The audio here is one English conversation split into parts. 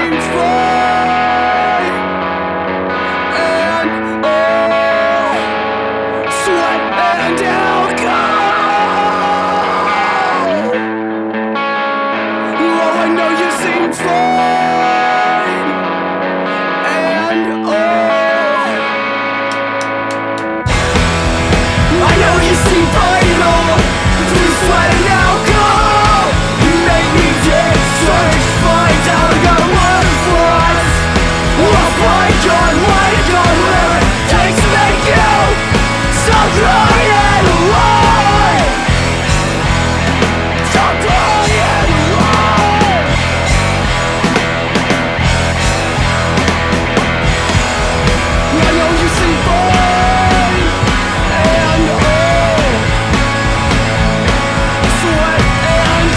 seem fine, and oh, sweat and alcohol. Oh, I know you seem fine, and oh, I know you seem vital through sweat and alcohol. You make me dig, search, find out. I got a word for us. Oh my God, why God, whatever it takes to make you stop crying alone. Stop crying alone. I know you seem fine, and oh, sweat and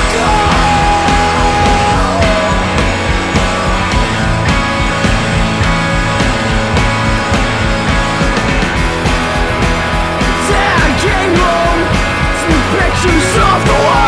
alcohol. Dad came home, some pictures of the world.